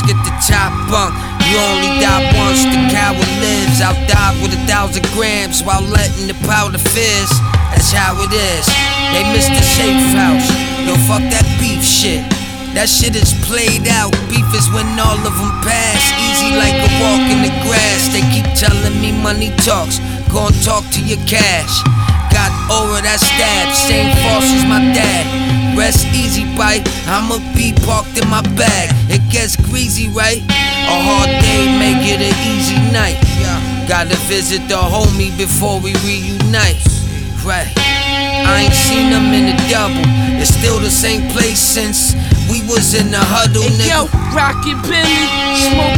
get the top bunk. You only die once, the coward lives. I'll die with 1,000 grams while letting the powder fizz. That's how it is. They miss the safe house. Yo, fuck that beef shit. That shit is played out. Beef is when all of them pass. Easy like a walk in the grass. They keep telling me money talks. Go and talk to your cash. Got over that stab. Same false as my dad. Rest easy, right? I'ma be parked in my bag. It gets greasy, right? A hard day make it an easy night. Gotta visit the homie before we reunite. Right. I ain't seen them in the double. It's still the same place since we was in the huddle, hey, nigga. yo, Rocket Billy, smoke